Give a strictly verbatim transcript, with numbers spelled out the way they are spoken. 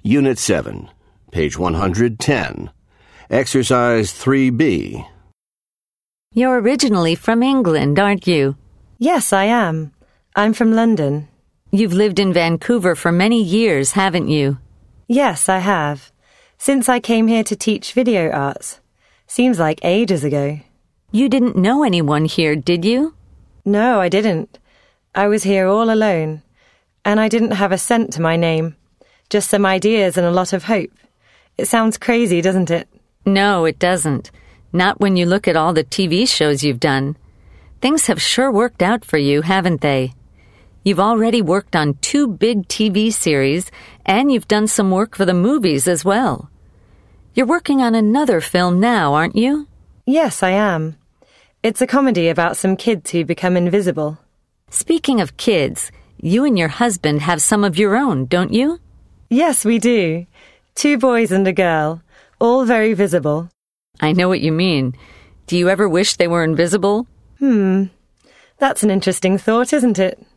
Unit seven, page one hundred ten. Exercise three B. You're originally from England, aren't you? Yes, I am. I'm from London. You've lived in Vancouver for many years, haven't you? Yes, I have. Since I came here to teach video arts. Seems like ages ago. You didn't know anyone here, did you? No, I didn't. I was here all alone. And I didn't have a cent to my name. Just some ideas and a lot of hope. It sounds crazy, doesn't it? No, it doesn't. Not when you look at all the T V shows you've done. Things have sure worked out for you, haven't they? You've already worked on two big T V series, and you've done some work for the movies as well. You're working on another film now, aren't you? Yes, I am. It's a comedy about some kids who become invisible. Speaking of kids, you and your husband have some of your own, don't you? Yes, we do. Two boys and a girl, all very visible. I know what you mean. Do you ever wish they were invisible? Hmm. That's an interesting thought, isn't it?